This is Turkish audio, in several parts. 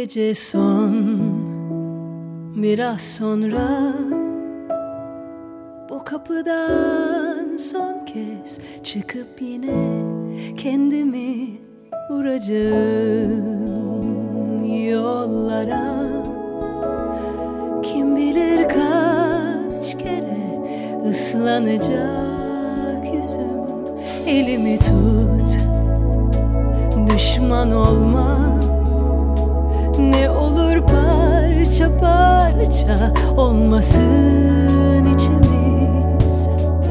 gece son, biraz sonra bu kapıdan son kez çıkıp yine kendimi vuracağım yollara. Kim bilir kaç kere ıslanacak yüzüm. Elimi tut, düşman olma. Ne olur parça parça olmasın içimiz.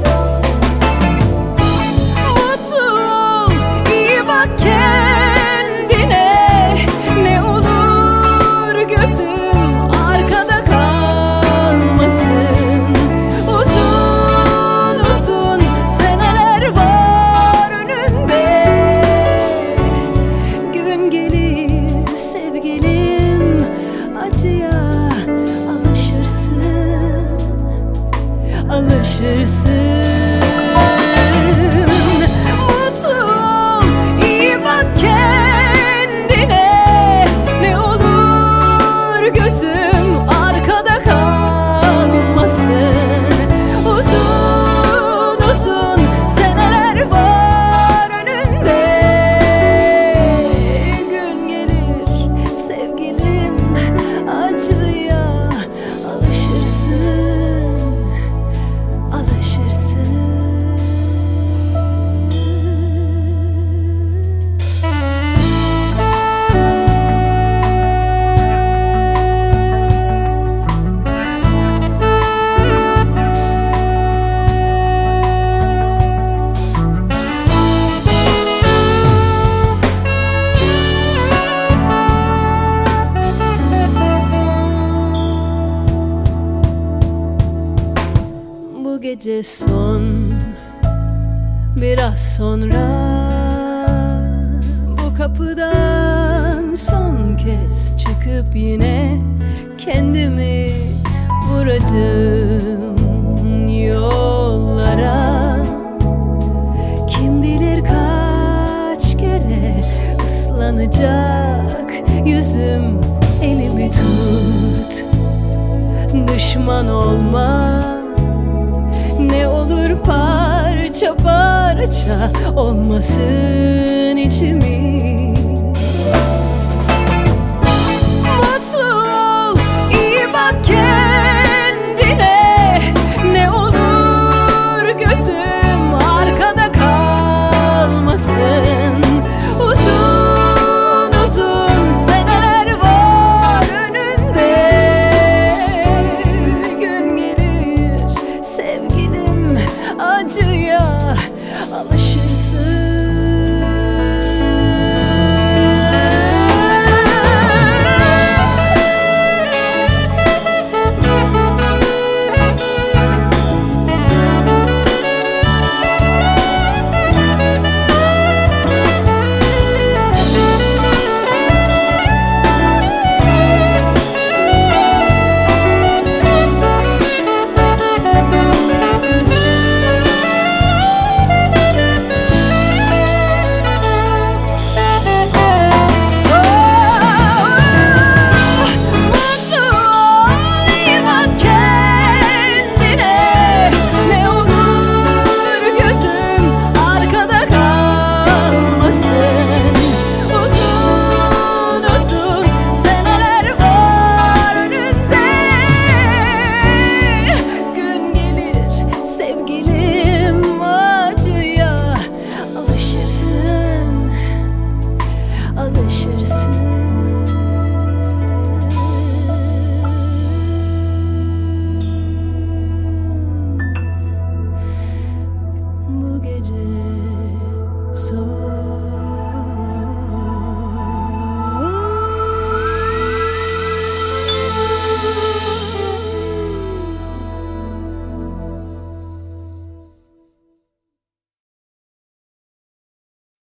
Mutlu ol, iyi bak kendine. Ne olur gözüm arkada kalmasın. Uzun uzun seneler var önünde. Gün gelir sevgilim, acıya alışırsın, alışırsın. Mutlu ol, iyi bak kendine. Ne olur gözüm arkada kalmasın. Uzun uzun seneler var önünde. Gün gelir sevgilim, acıya alışırsın, alışırsın. Bu gece son, biraz sonra bu kapıdan son kez çıkıp yine kendimi vuracağım yollara. Kim bilir kaç kere ıslanacak yüzüm. Elimi tut, düşman olma. Ne olur parça parça olmasın içimiz. Mutlu ol, iyi bak kendine. Ne olur gözüm arkada kalmasın. Uzun uzun seneler var önünde. Gün gelir sevgilim, acıya alışırsın. Bu gece son.